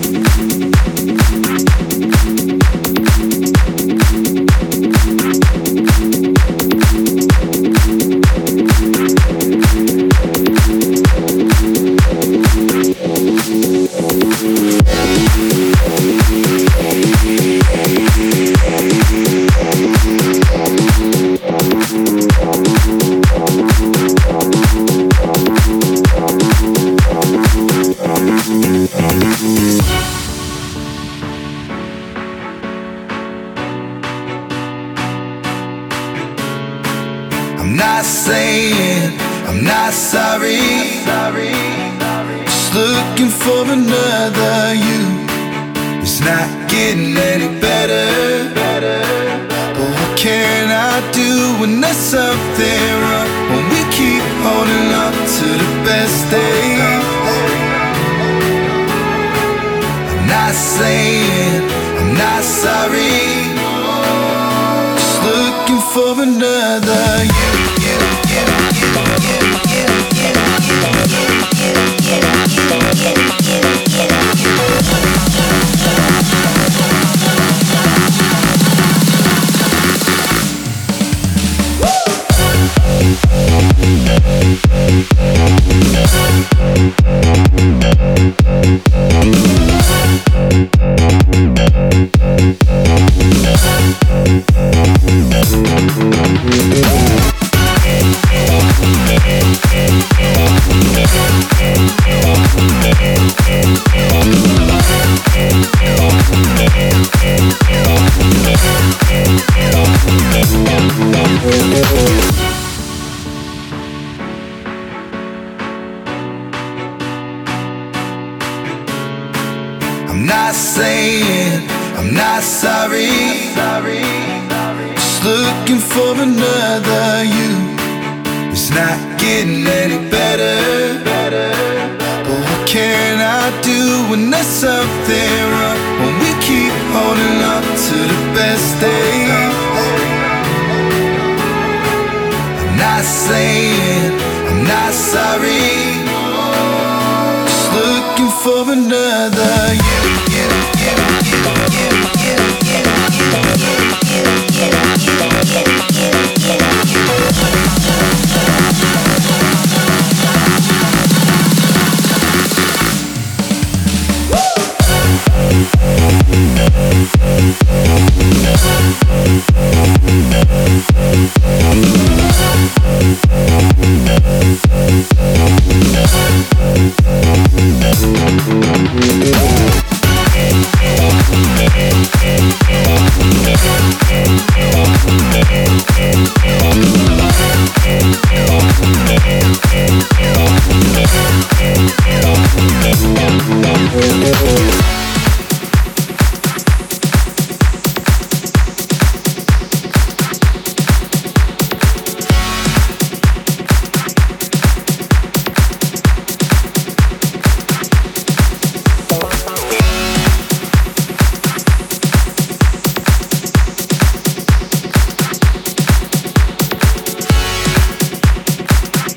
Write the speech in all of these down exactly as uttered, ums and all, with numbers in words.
I'm not saying I'm not sorry. Just looking for another you. It's not getting any better. But what can I do when there's something wrong? When we keep holding up to the best days. I'm not saying I'm not sorry. Just looking for another you. I'm not saying I'm not sorry. Just looking for another you. It's not getting any better. But what can I do when there's something wrong? When we keep holding up to the best days. I'm not saying I'm not sorry. Just looking for another you.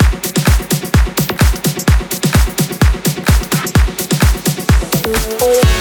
Oh,